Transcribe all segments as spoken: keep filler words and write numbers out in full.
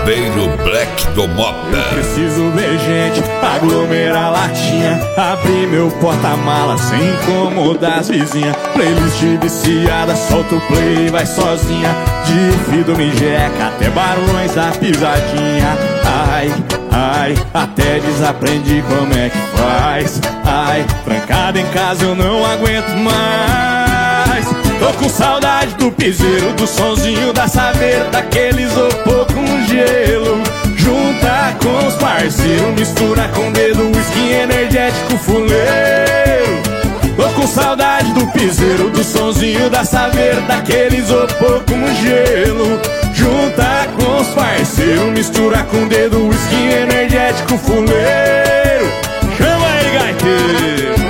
Barbeiro Black do Mota. Preciso ver gente, aglomerar latinha, abrir meu porta-mala sem incomodar as vizinhas. Playlist viciada, solta o play e vai sozinha. De Fido Mijeca até Barões da Pisadinha. Ai, ai, até desaprendi como é que faz. Ai, trancado em casa eu não aguento mais. Tô com saudade do piseiro, do sonzinho da saveira, daquele isopor com gelo. Junta com os parceiros, mistura com dedo, whisky energético fuleiro. Tô com saudade do piseiro, do sonzinho da saveira, daquele isopor com gelo. Junta com os parceiros, mistura com dedo, whisky energético fuleiro. Chama aí, gaiteiro!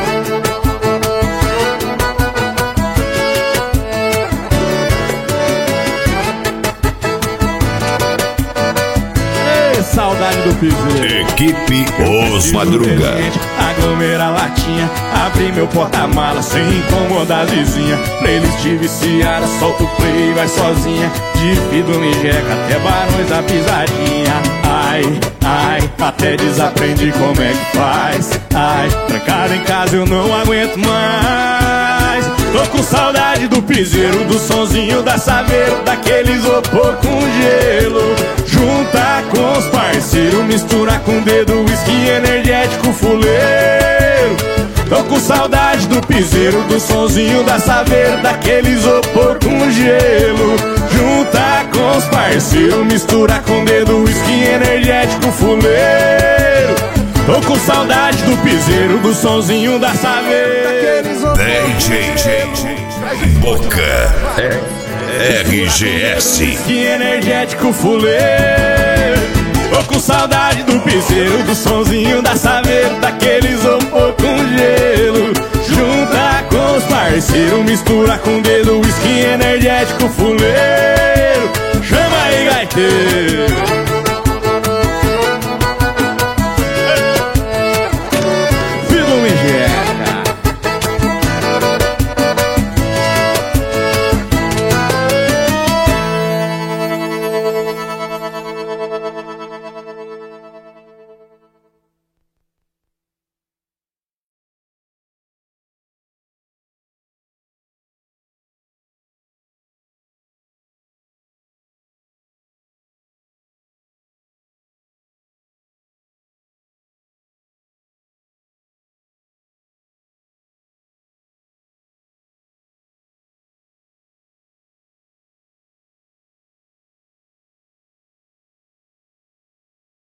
Saudade do piseiro. Equipe Os Madruga. Aglomerar latinha, abrir meu porta-mala sem incomodar a vizinha. Playlist viciada, solta o play e vai sozinha. De Fido Mijeca até Barões da Pisadinha. Ai, ai, até desaprendi como é que faz. Ai, trancado em casa eu não aguento mais. Tô com saudade do piseiro, do sonzinho da saveira, daquele isopor com gelo. Junta com os parceiros, mistura com dedo, whisky energético fuleiro. Tô com saudade do piseiro, do sonzinho da saveira, daquele isopor com gelo. Junta com os parceiros, mistura com dedo, whisky energético fuleiro. Tô com saudade do piseiro, do sonzinho da saveira. D J Boca R G S Whisky energético fuleiro. Tô com saudade do piseiro, do sonzinho da saveira, daquele isopor com gelo. Junta com os parceiros, mistura com dedo, whisky energético fuleiro.